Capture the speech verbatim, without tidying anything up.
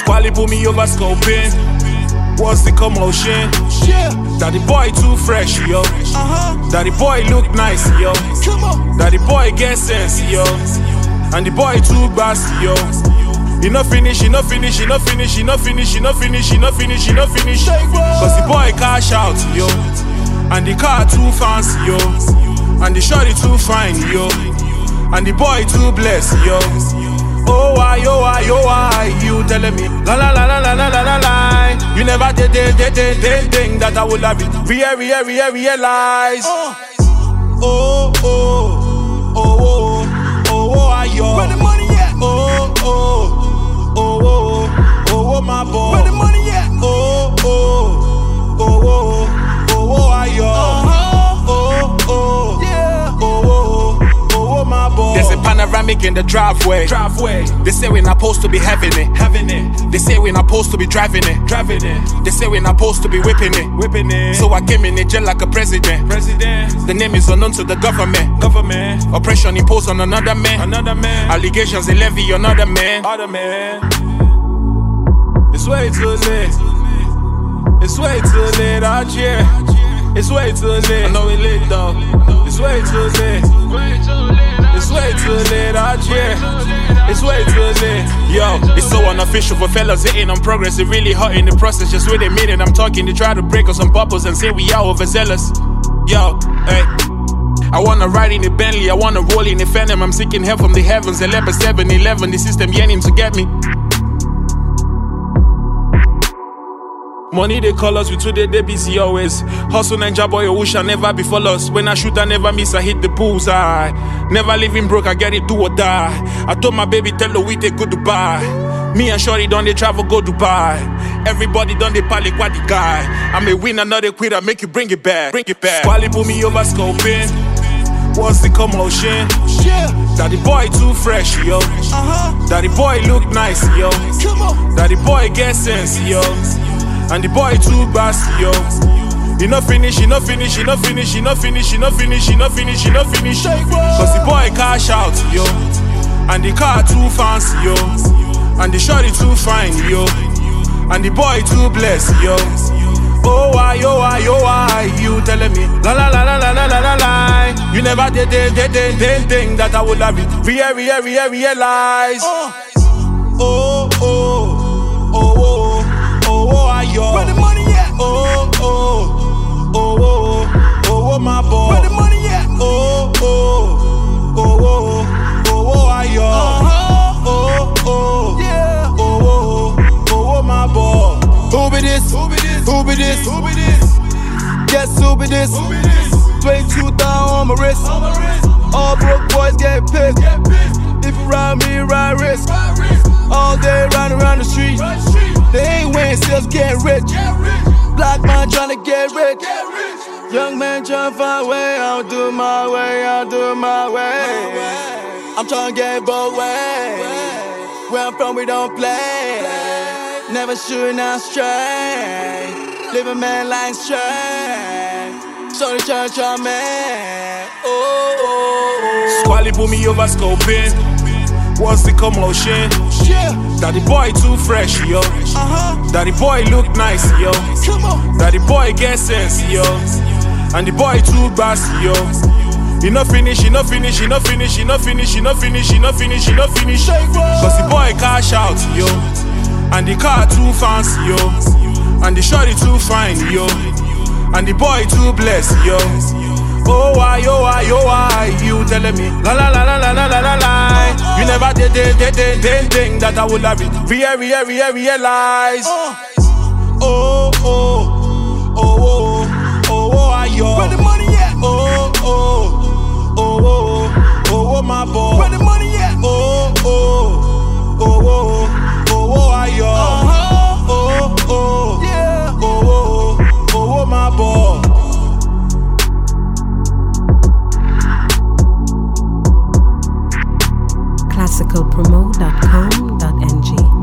Squally put me over scoping. What's the commotion? Yeah. Daddy boy too fresh, yo. Uh-huh. Daddy boy look nice, yo. Come on. Daddy boy get sense, yo. And the boy too bass, yo. He no finish, he no finish, he no finish, he no finish, he no finish, he no finish, he no finish. Cause the boy cash out, yo. And the car too fancy, yo. And the shorty too fine, yo. And the boy too blessed, yo. Oh why, oh why, oh why you telling me la la la la la la la la la. You never did did did did did thing that I would have it. Real, real, real, realize. Uh. Oh oh oh oh oh oh I yo. Where the money at? Oh oh oh oh oh oh my boy. Where the money at? Oh oh oh oh oh oh I yo. Uh-huh. Oh oh Yeah. oh oh oh oh my boy. There's a panoramic in the driveway. Driveway. They say we're not supposed to be having it. Having it. They say we're not supposed to be driving it. Driving it. They say we're not supposed to be whipping it. Whipping it. So I came in the jail like a president. President. The name is unknown to the government. Government. Oppression imposed on another man. Another man. Allegations they levy on another man. Other man. It's way too late. It's way too late out here. It's way too late. I know we lit though. It's way too late. It's way too late out here. It's way too late. Yo, it's so unofficial for fellas hitting on progress. It really hot in the process. Just with a minute, I'm talking. They try to break us on bubbles and say we are overzealous. Yo, hey. I wanna ride in a Bentley, I wanna roll in a Phantom. I'm seeking help from the heavens. eleven seven eleven, the system yearning to get me. Money they call us, we today they busy always. Hustle Ninja boy, who shall never be us. When I shoot I never miss, I hit the bullseye. Never living broke, I get it, do or die. I told my baby, tell her we take good Dubai. Me and Shorty done they travel, go Dubai. Everybody done they pally quad the guy. I'm a winner, not a quitter, make you bring it back, bring it back. Squally put me over scoping. What's the commotion? Yeah. Daddy boy too fresh, yo. Uh-huh. Daddy boy look nice, yo. Come on. Daddy boy get sense, yo. And the boy too bass, yo. He no finish, he no finish, he no finish, he no finish, he no finish, he no finish, he no finish. Cause the boy cash out, yo. And the car too fancy, yo. And the shorty too fine, yo. And the boy too blessed, yo. Oh why, oh why, oh why you telling me la la la la la la la la la. You never did did did did did thing that I would have it. Real, real, real, realize. Uh. Oh oh oh oh oh oh I yo. Where the money at? Oh oh oh oh oh oh my boy. Where the money at? Oh oh oh oh oh oh I yo. Uh-huh. Oh oh Yeah. oh oh oh oh my boy. Who be this? Who be this? Who be this? Who be this? Guess who be this? Who be this? twenty-two thousand on my wrist. On my wrist. All broke boys get pissed. Get pissed. If you ride me, ride risk. Ride risk. All day round around the street. Run street. They ain't wearing sales, get rich. Get rich. Black man tryna get rich. Get rich. Young man tryna find a way. I'll do my way, I'll do my way. I'm tryna get both ways. Where I'm from, we don't play. Never shooting out straight. Live a man like straight. So the church on man. Oh, oh, oh. Squally put me over scoping. What's the commotion? Yeah. Daddy boy too fresh, yo. Uh-huh. Daddy boy look nice, yo. Come on. Daddy boy get sense, yo. And the boy too bass, yo. He no finish, he no finish, he no finish, he no finish, he no finish, he no finish, he no finish. Cause the boy cash out, yo. And the car too fancy, yo. And the shorty too fine, yo. And the boy too blessed, yo. Oh why, oh why, oh why you telling me la la la la la la la la la. You never did did did did did thing that I would have it. Real, real, real, realize. Oh oh oh oh oh oh I yo. Where the money at? Oh oh oh oh oh oh my boy. Where the money at? Oh oh oh oh oh oh I yo. Uh-huh. Oh oh Yeah. oh oh oh oh my boy. classical promo dot com dot n g